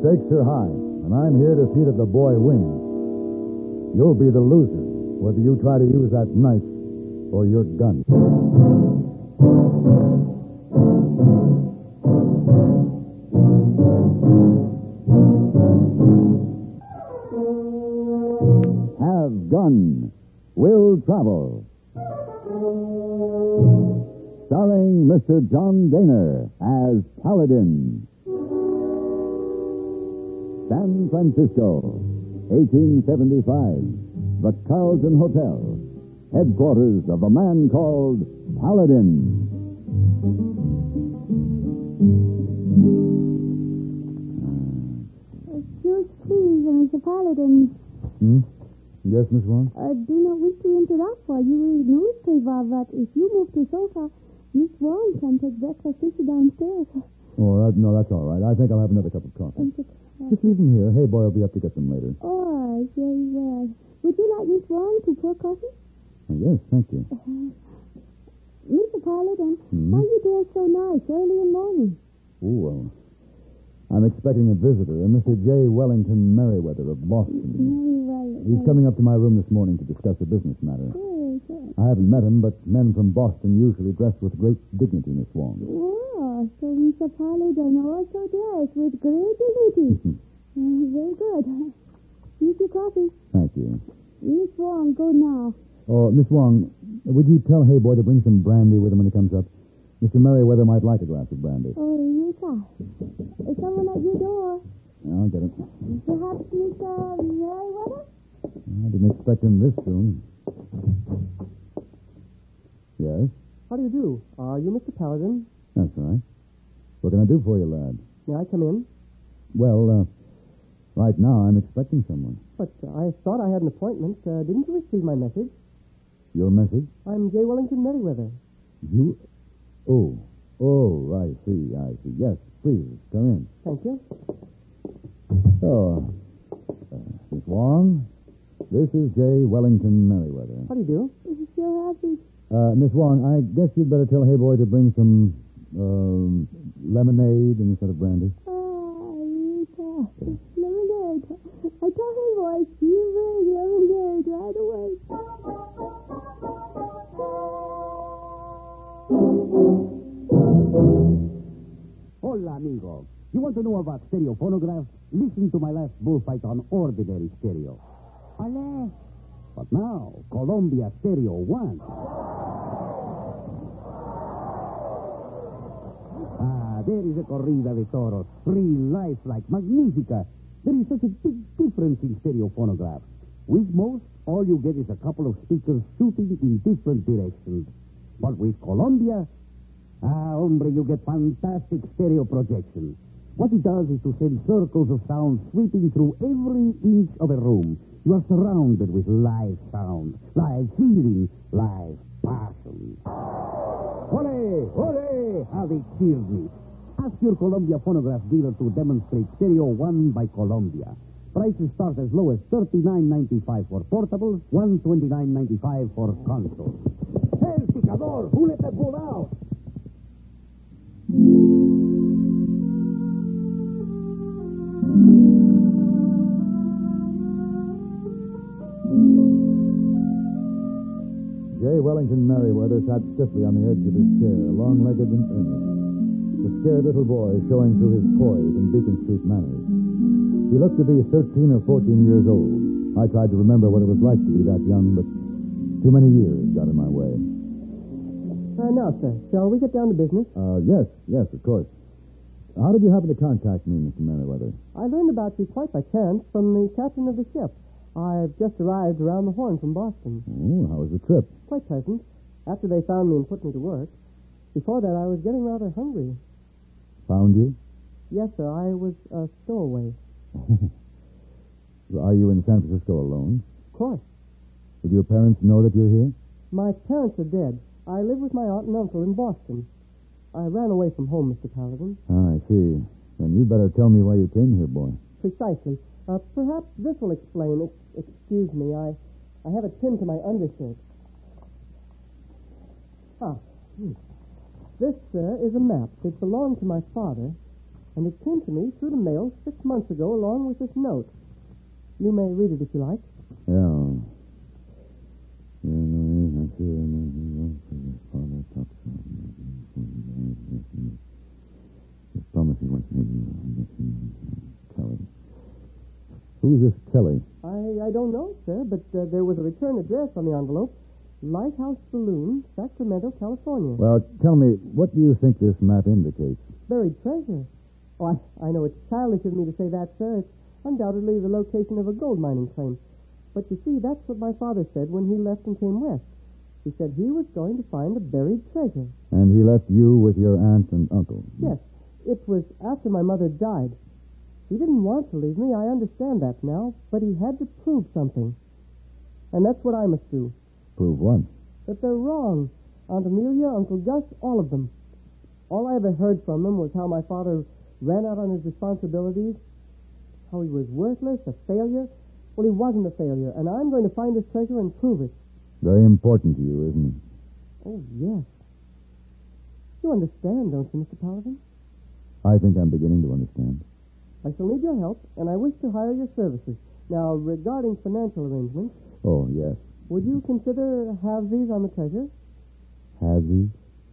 stakes are high, and I'm here to see that the boy wins. You'll be the loser, whether you try to use that knife or your gun. Have Gun. Will Travel. Starring Mr. John Daner as Paladin. San Francisco, 1875. The Carlton Hotel. Headquarters of a man called Paladin. Excuse please, Mr. Paladin. Yes, Miss Wong? Do not wish to interrupt while you read newspaper, but if you move to sofa, Miss Wong can take breakfast with you downstairs. Oh, no, that's all right. I think I'll have another cup of coffee. Just leave them here. Hey, boy, I'll be up to get them later. Oh, very well. Would you like Miss Wong to pour coffee? Yes, thank you. Mr. Paladin, why are you dressed so nice early in the morning? Oh, well, I'm expecting a visitor, Mr. J. Wellington Merriweather of Boston. He's coming up to my room this morning to discuss a business matter. Yes. I haven't met him, but men from Boston usually dress with great dignity, Miss Wong. Oh, so Mr. Paladin also dressed with great dignity. Very good. Here's your coffee. Thank you. Miss Wong, go now. Oh, Miss Wong, would you tell Hayboy to bring some brandy with him when he comes up? Mr. Merriweather might like a glass of brandy. Oh, yes, sir. Is someone at your door? I'll get it. Perhaps Mr. Merriweather? I didn't expect him this soon. Yes? How do you do? Are you Mr. Paladin? That's right. What can I do for you, lad? May I come in? Well, right now I'm expecting someone. But I thought I had an appointment. Didn't you receive my message? Your message? I'm J. Wellington Merriweather. You? Oh, I see. Yes, please, come in. Thank you. Oh, Miss Wong, this is J. Wellington Merriweather. How do you do? Sure happy. Miss Wong, I guess you'd better tell Hayboy to bring some lemonade instead of brandy. Yes, sir. Lemonade. I told him, boy, you bring lemonade right away. Hola, amigo. You want to know about stereo phonographs? Listen to my last bullfight on ordinary stereo. Ole. But now, Columbia Stereo 1. There is a corrida de toros. Real lifelike, magnifica. There is such a big difference in stereo phonographs. With most, all you get is a couple of speakers shooting in different directions. But with Columbia, hombre, you get fantastic stereo projection. What it does is to send circles of sound sweeping through every inch of a room. You are surrounded with live sound, live feeling, live passion. Ole, ole, how they cheered me. Ask your Columbia phonograph dealer to demonstrate Stereo 1 by Columbia. Prices start as low as $39.95 for portables, $129.95 for consoles. El picador, who let that bull out? J. Wellington Merriweather sat stiffly on the edge of his chair, long-legged and earnest. The scared little boy showing through his poise and Beacon Street manners. He looked to be 13 or 14 years old. I tried to remember what it was like to be that young, but too many years got in my way. Now, sir, shall we get down to business? Yes, of course. How did you happen to contact me, Mr. Merriweather? I learned about you quite by chance from the captain of the ship. I've just arrived around the Horn from Boston. Oh, how was the trip? Quite pleasant. After they found me and put me to work. Before that, I was getting rather hungry. Found you? Yes, sir. I was a stowaway. Are you in San Francisco alone? Of course. Would your parents know that you're here? My parents are dead. I live with my aunt and uncle in Boston. I ran away from home, Mr. Paladin. I see. Then you better tell me why you came here, boy. Precisely. Perhaps this will explain. Excuse me, I have it pinned to my undershirt. This, sir, is a map. It belonged to my father. And it came to me through the mail 6 months ago along with this note. You may read it if you like. Yeah. Just promise he wants me to Kelly. Who's this Kelly? I don't know, sir, but there was a return address on the envelope. Lighthouse Saloon, Sacramento, California. Well, tell me, what do you think this map indicates? Buried treasure. Oh, I know it's childish of me to say that, sir. It's undoubtedly the location of a gold mining claim. But you see, that's what my father said when he left and came west. He said he was going to find a buried treasure. And he left you with your aunt and uncle? Yes. It was after my mother died. He didn't want to leave me, I understand that now, but he had to prove something. And that's what I must do. Prove what? That they're wrong. Aunt Amelia, Uncle Gus, all of them. All I ever heard from them was how my father ran out on his responsibilities, how he was worthless, a failure. Well, he wasn't a failure, and I'm going to find his treasure and prove it. Very important to you, isn't it? Oh, yes. You understand, don't you, Mr. Paladin? I think I'm beginning to understand. I shall need your help, and I wish to hire your services. Now, regarding financial arrangements... Oh, yes. Would you consider halvesies on the treasure? Halvesies?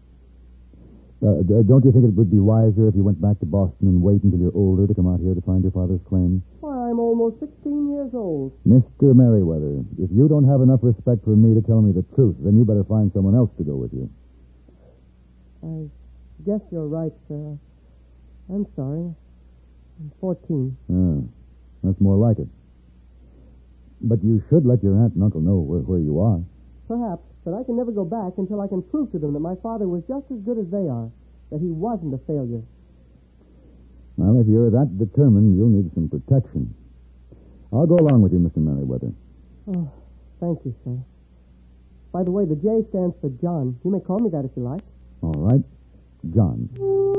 Don't you think it would be wiser if you went back to Boston and wait until you're older to come out here to find your father's claim? Why, I'm almost 16 years old. Mr. Merriweather, if you don't have enough respect for me to tell me the truth, then you better find someone else to go with you. I guess you're right, sir. I'm sorry. I'm 14. That's more like it. But you should let your aunt and uncle know where you are. Perhaps, but I can never go back until I can prove to them that my father was just as good as they are, that he wasn't a failure. Well, if you're that determined, you'll need some protection. I'll go along with you, Mr. Merriweather. Oh, thank you, sir. By the way, the J stands for John. You may call me that if you like. All right. John.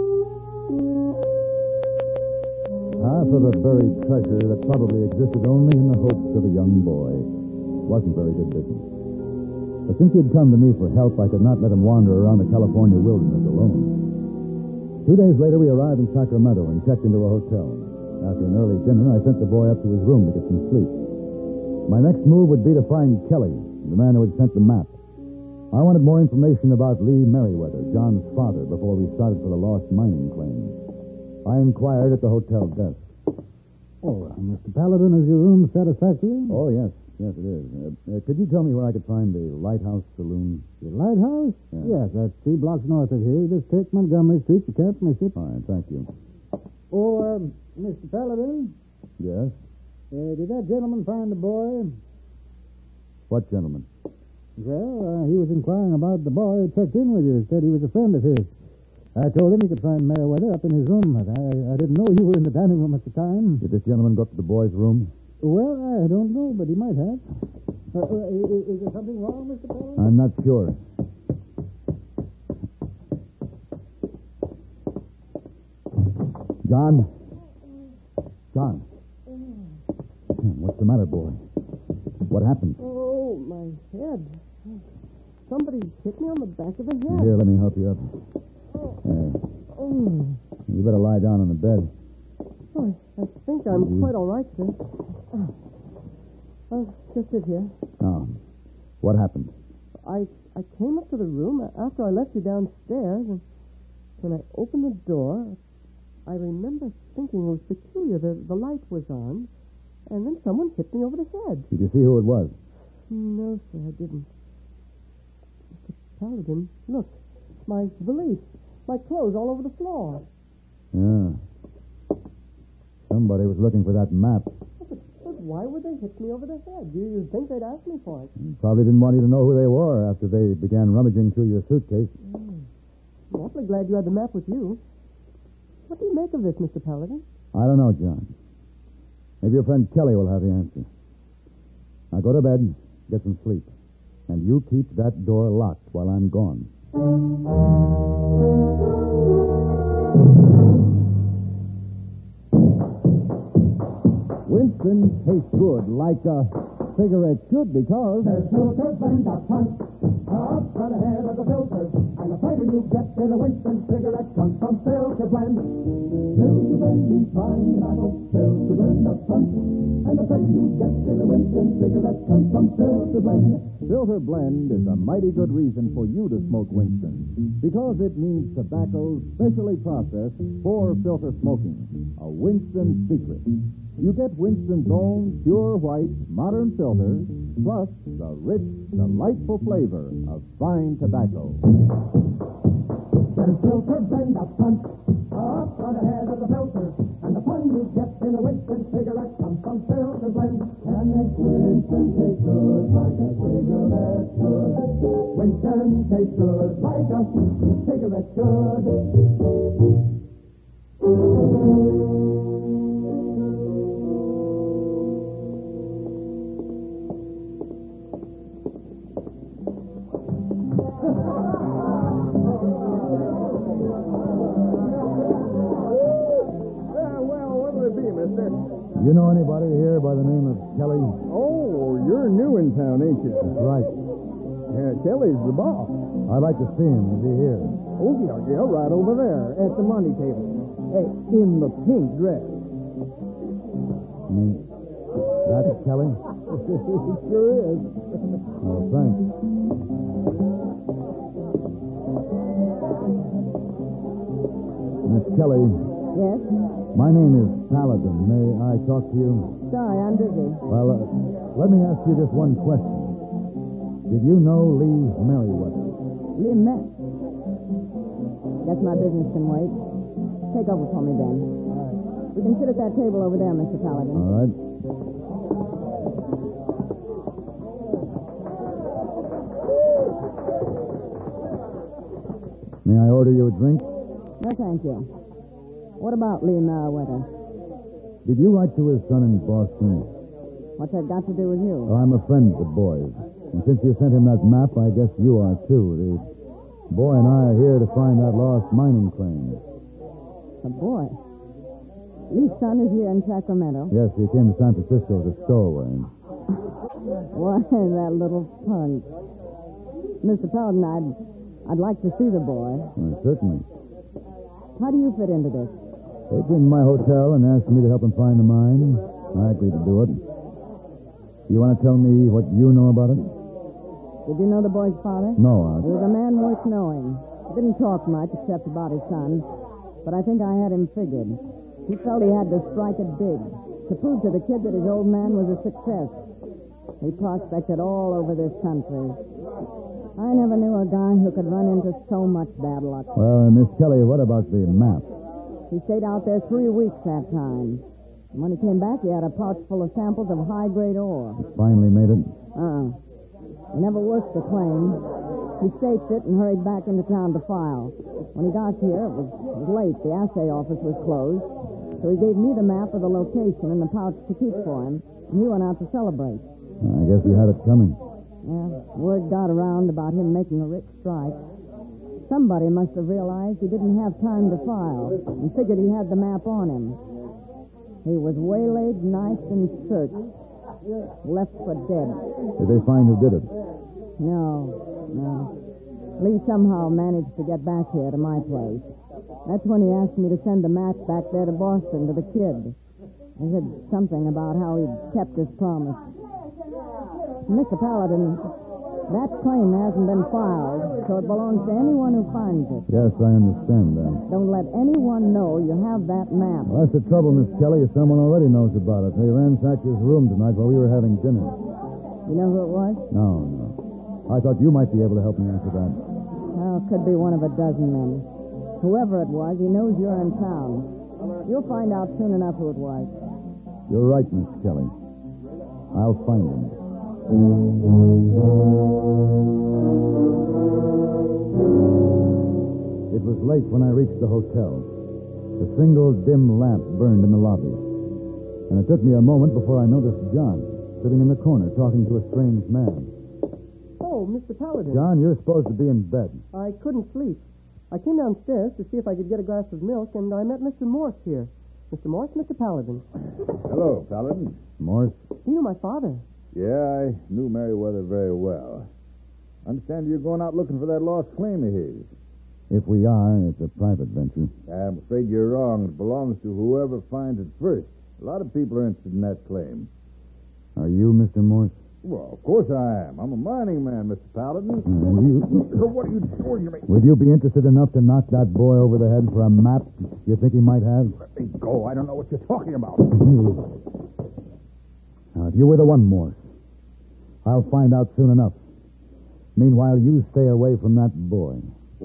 Half of a buried treasure that probably existed only in the hopes of a young boy. Wasn't very good business. But since he'd come to me for help, I could not let him wander around the California wilderness alone. 2 days later, we arrived in Sacramento and checked into a hotel. After an early dinner, I sent the boy up to his room to get some sleep. My next move would be to find Kelly, the man who had sent the map. I wanted more information about Lee Merriweather, John's father, before we started for the lost mining claim. I inquired at the hotel desk. Oh, Mr. Paladin, is your room satisfactory? Oh, yes. Yes, it is. Could you tell me where I could find the Lighthouse Saloon? The lighthouse? Yeah. Yes, that's 3 blocks north of here. You just take Montgomery Street. You can't miss it. All right, thank you. Oh, Mr. Paladin, Yes? did that gentleman find the boy? What gentleman? Well, he was inquiring about the boy who checked in with you. Said he was a friend of his. I told him he could find Merriweather up in his room, but I didn't know you were in the dining room at the time. Did this gentleman go up to the boy's room? Well, I don't know, but he might have. Is there something wrong, Mr. Paladin? I'm not sure. John? John? What's the matter, boy? What happened? Oh, my head. Somebody hit me on the back of the head. Here, let me help you up. Oh, You better lie down on the bed. oh I think I'm quite all right, sir. I'll just sit here. Now, what happened? I came up to the room after I left you downstairs, and when I opened the door, I remember thinking it was peculiar. The light was on, and then someone hit me over the head. Did you see who it was? No, sir, I didn't. Mr. Paladin, look, my valise, my clothes all over the floor. Yeah. Somebody was looking for that map. But why would they hit me over the head? You'd think they'd ask me for it. Probably didn't want you to know who they were after they began rummaging through your suitcase. I'm awfully glad you had the map with you. What do you make of this, Mr. Paladin? I don't know, John. Maybe your friend Kelly will have the answer. Now go to bed, get some sleep. And you keep that door locked while I'm gone. Winston tastes good, like a cigarette should, because... There's no difference a punch Up on the head of the filter, and the flavor you get in a Winston cigarette comes from Filter Blend. Filter Blend means fine tobacco, Filter Blend up front, and the flavor you get in a Winston cigarette comes from Filter Blend. Filter Blend is a mighty good reason for you to smoke Winston, because it means tobacco specially processed for filter smoking. A Winston secret. You get Winston's own pure white modern filter, plus the rich, delightful flavor of fine tobacco. There's Filter Blend up front, up on the head of the filter, and the fun you get in a Winston cigarette comes from Filter Blend. And makes Winston taste good like a cigarette should. Winston tastes good like a cigarette should. You know anybody here by the name of Kelly? Oh, you're new in town, ain't you? That's right. Yeah, Kelly's the boss. I'd like to see him. Is he here? Okay, right over there at the money table. Hey, in the pink dress. That's Kelly? It sure is. Oh, thanks. Miss Kelly, Yes? my name is Paladin. May I talk to you? Sorry, I'm busy. Well, let me ask you just one question. Did you know Lee Merriweather? Lee Met. Guess my business can wait. Take over for me, Ben. We can sit at that table over there, Mr. Paladin. All right. May I order you a drink? No, thank you. What about Lee Merriweather? Did you write to his son in Boston? What's that got to do with you? Well, I'm a friend of the boy's. And since you sent him that map, I guess you are, too. The boy and I are here to find that lost mining claim. The boy? Lee's son is here in Sacramento. Yes, he came to San Francisco as a stowaway. Why, that little punk. Mr. Paladin, I'd like to see the boy. Certainly. How do you fit into this? They came to my hotel and asked me to help them find the mine. I agreed to do it. You want to tell me what you know about it? Did you know the boy's father? No, He was a man worth knowing. Didn't talk much except about his son, but I think I had him figured. He felt he had to strike it big, to prove to the kid that his old man was a success. He prospected all over this country. I never knew a guy who could run into so much bad luck. Well, Miss Kelly, what about the map? He stayed out there 3 weeks that time. And when he came back, he had a pouch full of samples of high-grade ore. Finally made it? He never worked the claim. He staked it and hurried back into town to file. When he got here, it was late. The assay office was closed. So he gave me the map of the location and the pouch to keep for him, and he went out to celebrate. I guess he had it coming. Yeah, word got around about him making a rich strike. Somebody must have realized he didn't have time to file and figured he had the map on him. He was waylaid, knifed, and searched. Left for dead. Did they find who did it? No. Lee somehow managed to get back here to my place. That's when he asked me to send the map back there to Boston to the kid. He said something about how he'd kept his promise. Mr. Paladin, that claim hasn't been filed, so it belongs to anyone who finds it. Yes, I understand that. Don't let anyone know you have that map. Well, that's the trouble, Miss Kelly, is someone already knows about it. They ransacked his room tonight while we were having dinner. You know who it was? No. I thought you might be able to help me answer that. Well, it could be one of a dozen men. Whoever it was, he knows you're in town. You'll find out soon enough who it was. You're right, Miss Kelly. I'll find him. It was late when I reached the hotel. A single dim lamp burned in the lobby. And it took me a moment before I noticed John sitting in the corner talking to a strange man. Oh, Mr. Paladin. John, you're supposed to be in bed. I couldn't sleep. I came downstairs to see if I could get a glass of milk, and I met Mr. Morse here. Mr. Morse, Mr. Paladin. Hello, Paladin. Morse? You knew my father. Yeah, I knew Merriweather very well. I understand you're going out looking for that lost claim of his. If we are, it's a private venture. I'm afraid you're wrong. It belongs to whoever finds it first. A lot of people are interested in that claim. Are you Mr. Morse? Well, of course I am. I'm a mining man, Mr. Paladin. What are you doing to me? Would you be interested enough to knock that boy over the head for a map you think he might have? Let me go. I don't know what you're talking about. Now, if you were the one, Morse, I'll find out soon enough. Meanwhile, you stay away from that boy.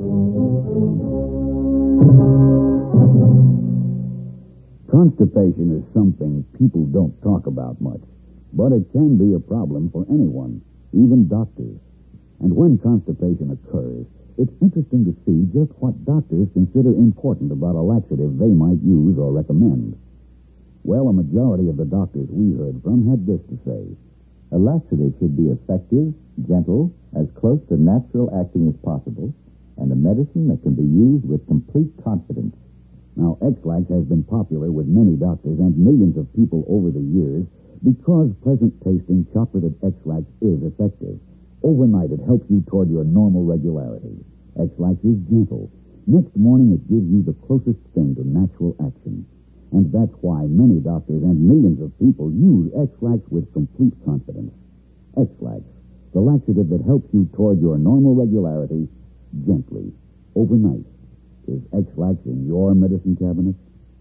Constipation is something people don't talk about much, but it can be a problem for anyone, even doctors. And when constipation occurs, it's interesting to see just what doctors consider important about a laxative they might use or recommend. Well, a majority of the doctors we heard from had this to say. A laxative should be effective, gentle, as close to natural acting as possible, and a medicine that can be used with complete confidence. Now, X-Lax has been popular with many doctors and millions of people over the years because pleasant-tasting chocolated X-Lax is effective. Overnight, it helps you toward your normal regularity. X-Lax is gentle. Next morning, it gives you the closest thing to natural action. And that's why many doctors and millions of people use X-Lax with complete confidence. X-Lax, the laxative that helps you toward your normal regularity gently, overnight. Is X-Lax in your medicine cabinet?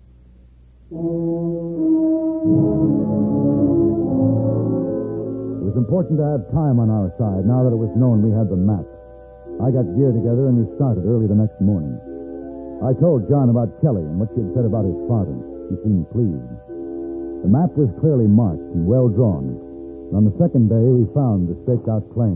It was important to have time on our side now that it was known we had the map. I got gear together and we started early the next morning. I told John about Kelly and what she had said about his father. He seemed pleased. The map was clearly marked and well drawn. And on the second day, we found the staked-out claim.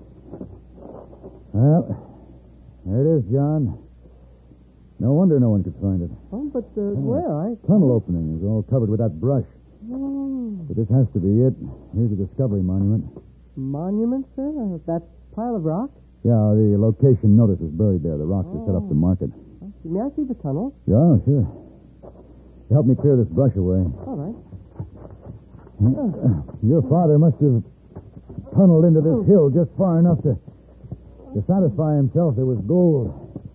Well, there it is, John. No wonder no one could find it. Oh, but where? Tunnel opening is all covered with that brush. Oh. But this has to be it. Here's a discovery monument. Monument, sir? That pile of rock? Yeah, the location notice is buried there. The rocks are set up to mark it. May I see the tunnel? Yeah, sure. Help me clear this brush away. All right. Your father must have tunneled into this hill just far enough to satisfy himself there was gold.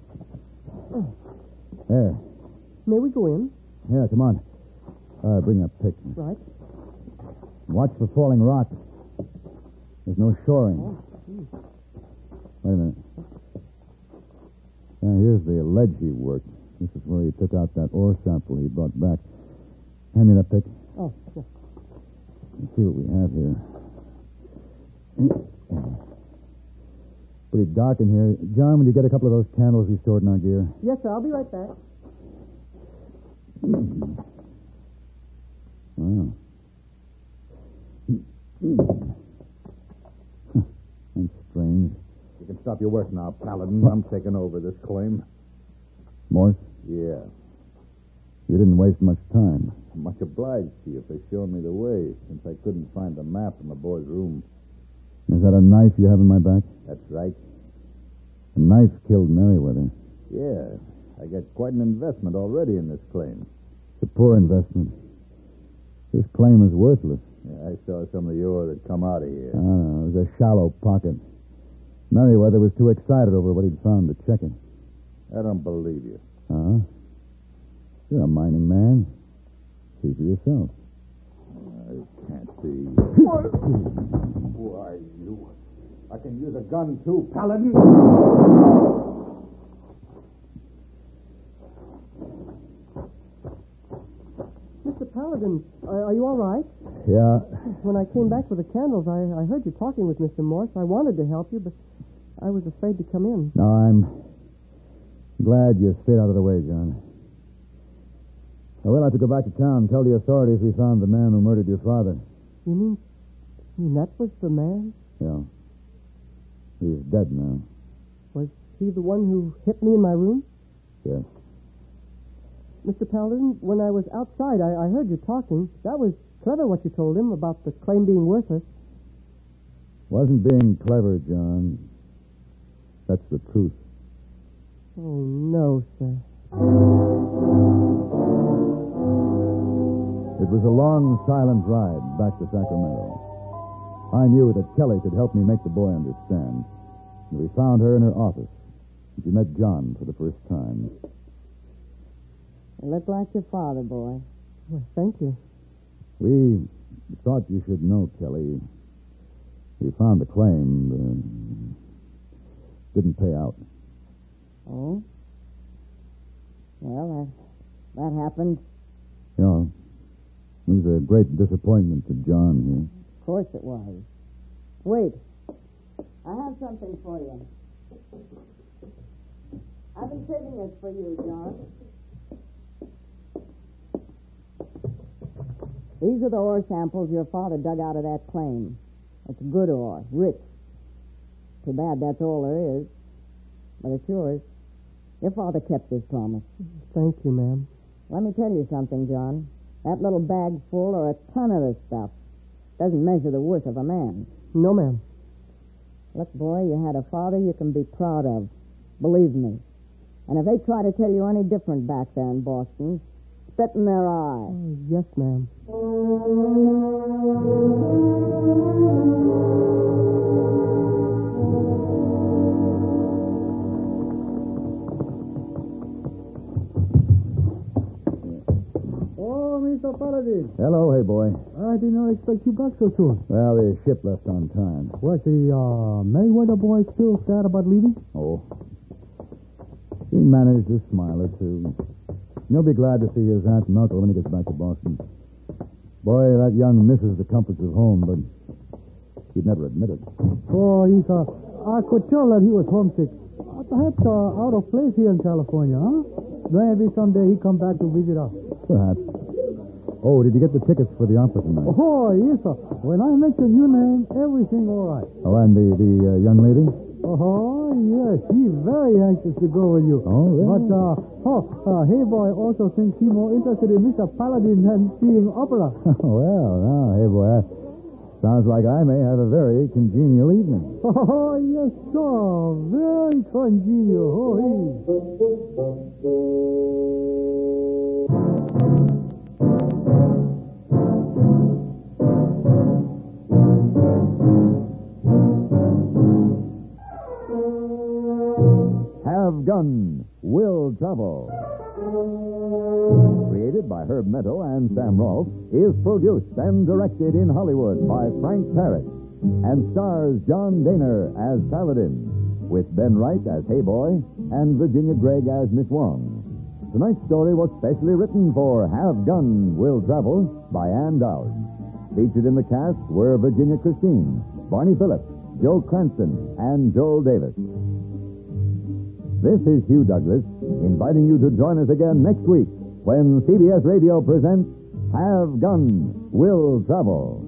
There. May we go in? Yeah, come on. Bring that pick. Right. Watch for falling rocks. There's no shoring. Wait a minute. Yeah, here's the ledge he worked. This is where he took out that ore sample he brought back. Hand me that pick. Oh, yeah. Let's see what we have here. Pretty dark in here. John, will you get a couple of those candles we stored in our gear? Yes, sir. I'll be right back. Wow. That's strange. You can stop your work now, Paladin. I'm taking over this claim. Morse? Yeah. You didn't waste much time. I'm much obliged to you for showing me the way, since I couldn't find the map in the boy's room. Is that a knife you have in my back? That's right. The knife killed Merriweather. Yeah. I got quite an investment already in this claim. It's a poor investment. This claim is worthless. Yeah, I saw some of the ore that come out of here. I don't know. It was a shallow pocket. Merriweather was too excited over what he'd found to check it. I don't believe you. Huh? You're a mining man. See for yourself. I can't see. Who are you? I can use a gun, too, Paladin. Mr. Paladin, are you all right? Yeah. When I came back with the candles, I heard you talking with Mr. Morse. I wanted to help you, but I was afraid to come in. No, I'm glad you stayed out of the way, John. I will have to go back to town and tell the authorities we found the man who murdered your father. You mean that was the man? Yeah. He's dead now. Was he the one who hit me in my room? Yes. Mr. Paladin, when I was outside, I heard you talking. That was clever what you told him about the claim being worthless. Wasn't being clever, John. That's the truth. Oh, no, sir. It was a long, silent ride back to Sacramento. I knew that Kelly could help me make the boy understand. We found her in her office. She met John for the first time. You look like your father, boy. Well, thank you. We thought you should know, Kelly. We found the claim. Didn't pay out. Oh? Well, that happened. Yeah. It was a great disappointment to John here. Of course it was. Wait. I have something for you. I've been saving this for you, John. These are the ore samples your father dug out of that claim. It's good ore, rich. Too bad that's all there is. But it's yours. Your father kept his promise. Thank you, ma'am. Let me tell you something, John. That little bag full or a ton of this stuff doesn't measure the worth of a man. No, ma'am. Look, boy, you had a father you can be proud of. Believe me. And if they try to tell you any different back there in Boston, spit in their eye. Oh, yes, ma'am. Oh, Mr. Paladin. Hello, hey boy. I did not expect you back so soon. Well, the ship left on time. Was the Mayweather boy still sad about leaving? Oh. He managed to smile or two. He'll be glad to see his aunt and uncle when he gets back to Boston. Boy, that young misses the comforts of home, but he'd never admit it. Oh, I could tell that he was homesick. Perhaps out of place here in California, huh? Maybe someday he come back to visit us. Perhaps. Oh, did you get the tickets for the opera tonight? Oh, yes, sir. When I mentioned your name, everything all right. Oh, and the young lady? Oh, yes, she's very anxious to go with you. Oh, really? But, Hey Boy also thinks he's more interested in Mr. Paladin than seeing opera. Well, now, hey boy, that sounds like I may have a very congenial evening. Oh, yes, sir. Very congenial. Oh, Have Gun Will Travel. Created by Herb Meadow and Sam Rolfe, is produced and directed in Hollywood by Frank Parrott, and stars John Daner as Paladin, with Ben Wright as Hey Boy and Virginia Gregg as Miss Wong. Tonight's story was specially written for Have Gun Will Travel by Ann Dowd. Featured in the cast were Virginia Christine, Barney Phillips, Joe Cranston, and Joel Davis. This is Hugh Douglas, inviting you to join us again next week when CBS Radio presents Have Gun Will Travel.